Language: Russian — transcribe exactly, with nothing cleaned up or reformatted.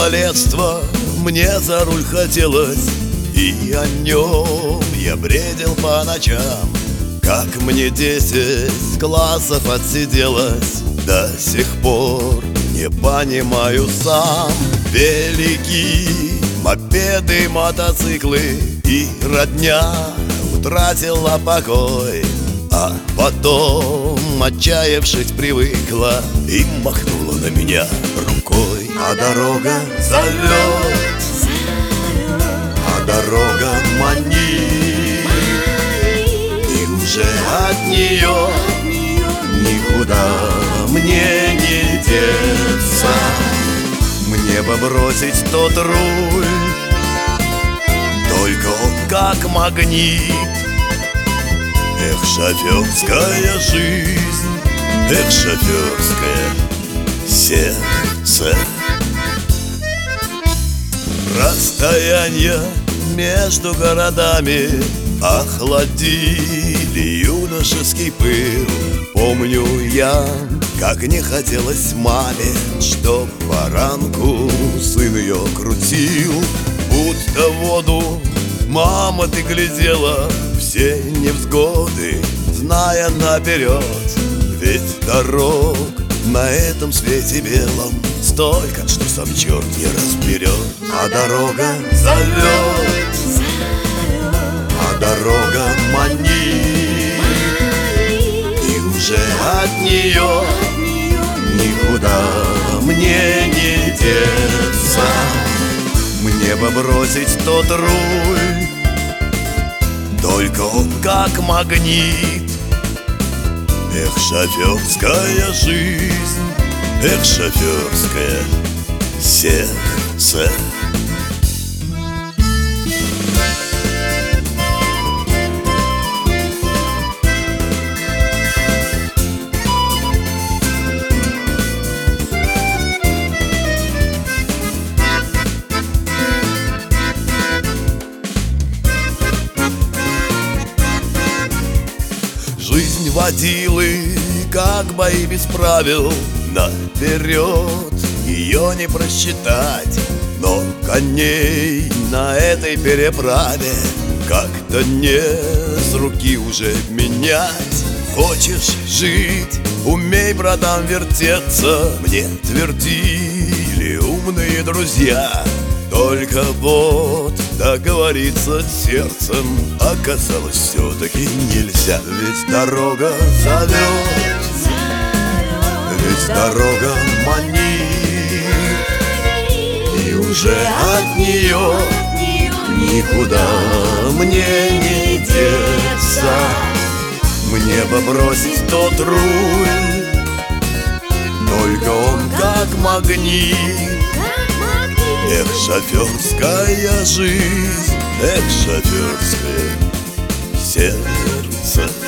малолетства мне за руль хотелось, и о нем я бредил по ночам. Как мне десять классов отсиделось, до сих пор не понимаю сам. Велики мопеды, мотоциклы, и родня утратила покой. А потом, отчаявшись, привыкла и махнула на меня рукой. А дорога зовет, а дорога манит, и уже от нее никуда мне не деться. Мне бы бросить тот руль, только он как магнит. Эх, шоферская жизнь, эх, шоферское сердце. Расстояния между городами охладили юношеский пыл. Помню я, как не хотелось маме, чтоб баранку сын ее крутил. Будто в воду, мама, ты глядела все невзгоды, зная наперед. Ведь дорог на этом свете белом столько, что сам черт не разберет. А дорога зовет, а дорога манит, и уже от нее никуда мне не деться. Мне бы бросить тот руль, только он как магнит. Эх, шоферская жизнь, эх, шоферское сердце. Жизнь водилы, как бои без правил, наперед ее не просчитать. Но коней на этой переправе как-то не с руки уже менять. Хочешь жить, умей, братан, вертеться, мне твердили умные друзья. Только вот договориться с сердцем оказалось все-таки нельзя. Ведь дорога зовет, ведь дорога манит, и уже от нее никуда мне не деться. Мне бы бросить тот руль, только он как магнит. Эх, шоферская жизнь, эх, шоферское сердце.